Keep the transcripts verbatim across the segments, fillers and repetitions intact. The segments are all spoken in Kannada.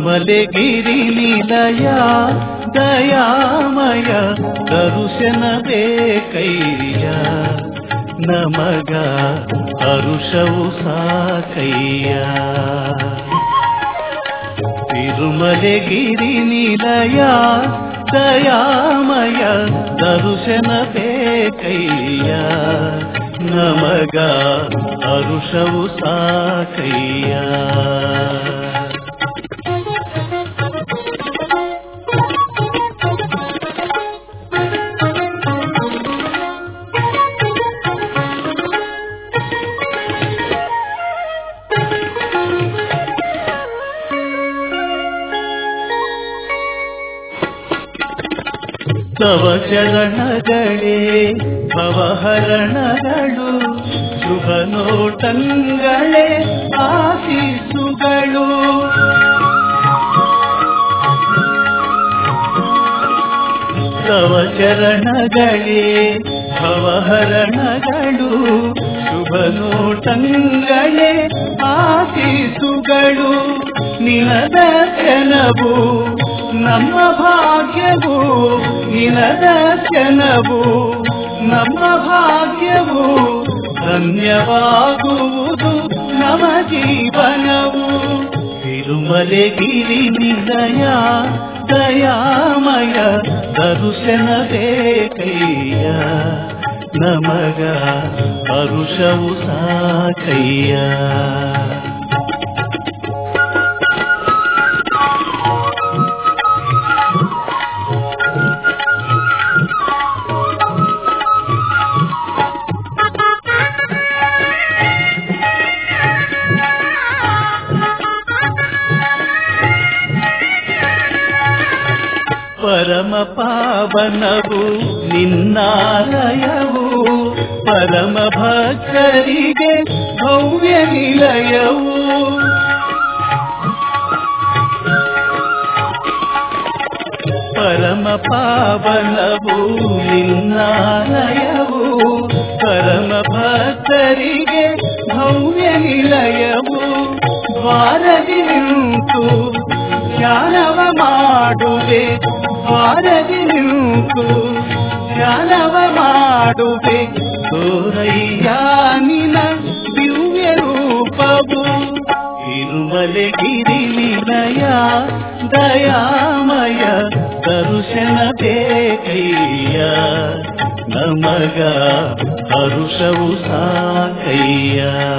ತಿರುಮಲೆಗಿರಿ ನಿಲಯ ದಯಾಮಯ ದರುಶನ ಬೇಕಯ್ಯ ನಮಗ ಹರುಷವು ಸಾಕಯ್ಯ ತಿರುಮಲೆಗಿರಿ ನಿಲಯ ದಯಾಮಯ ದರುಶನ ಬೇಕಯ್ಯ ನಮಗ ಹರುಷವು ಸಾಕಯ್ಯ ತವ ಚರಣಗಳೇ ಭವಹರಣಗಳು ಶುಭ ನೋಟಂಗಳೇ ಆಶೀಸುಗಳು ತವ ಚರಣಗಳೇ ಭವಹರಣಗಳು ಶುಭ ನೋಟಂಗಳೇ ಆಶೀಸುಗಳು ನಿನದ ಜನವು ನಮ್ಮ ಭಾಗ್ಯವು ನಿನದ ಜನವು ನಮ್ಮ ಭಾಗ್ಯವು ಧನ್ಯವಾಗುವುದು ನಮ್ಮ ಜೀವನವು ತಿರುಮಲೆಗಿರಿ ನಿಲಯ ದಯಾಮಯ ದರುಶನ ಬೇಕಯ್ಯ ನಮಗ ಹರುಷವು ಸಾಕಯ್ಯ ಪರಮ ಪಾವನವು ನಿನ್ನಾಲಯವು ಪರಮ ಭಕ್ತರಿಗೆ ಭವ್ಯ ನಿಲಯವು ಪರಮ ಪಾವನವು ನಿನ್ನಾಲಯವು ಪರಮ ಭಕ್ತರಿಗೆ ಭವ್ಯ ನಿಲಯವು ದ್ವಾರದಿ ನಿಂತು ಧ್ಯಾನವ ಮಾಡುವೆ ದ್ವಾರದಿ ನಿಂತು ಧ್ಯಾನವ ಮಾಡುವೆ ತೋರಯ್ಯ ನಿನ ದಿವ್ಯ ರೂಪವು ತಿರುಮಲೆಗಿರಿ ನಿಲಯ ದಯಾಮಯ ದರುಶನ ಬೇಕಯ್ಯ ನಮಗ ಹರುಷವು ಸಾಕಯ್ಯ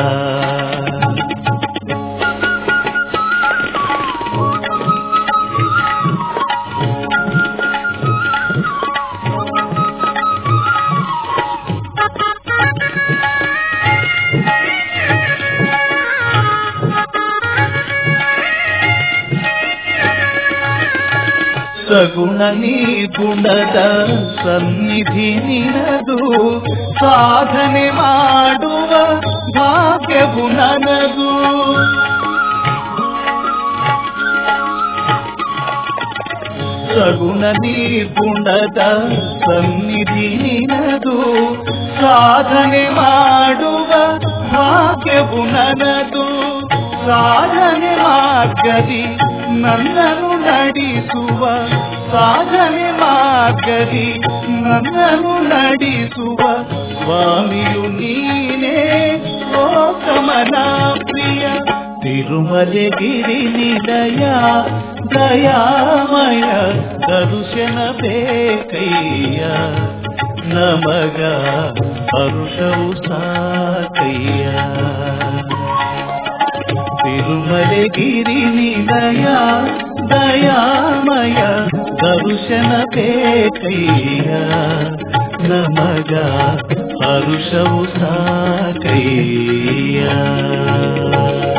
ಸಗುಣ ನಿರ್ಗುಣದ ಸನ್ನಿಧಿ ನಿನದು ಸಾಧನೆ ಮಾಡುವ ಭಾಗ್ಯವು ನನದು ಸಗುಣ ನಿರ್ಗುಣದ ಸನ್ನಿಧಿ ನಿನದು ಸಾಧನೆ ಮಾಡುವ ಭಾಗ್ಯವು ನನದು ಸಾಧನೆ ಮಾರ್ಗದಿ ನನ್ನನ್ನು ನಡೆಸುವ ಸಾಧನೆ ಮಾರ್ಗದಿ ನನ್ನನ್ನು ನಡೆಸುವ ಸ್ವಾಮಿಯು ನೀನೇ ಓ ಕಮಲ ಪ್ರಿಯ ತಿರುಮಲೆಗಿರಿ ನಿಲಯ ದಯಾಮಯ ದರುಶನ ಬೇಕಯ್ಯ ನಮಗ ಹರುಷವು ಸಾಕಯ್ಯ ತಿರುಮಲೆಗಿರಿ ನಿಲಯ ದಯಾಮಯ ದರುಶನ ಬೇಕಯ್ಯ ನಮಗ ಹರುಷವು ಸಾಕಯ್ಯ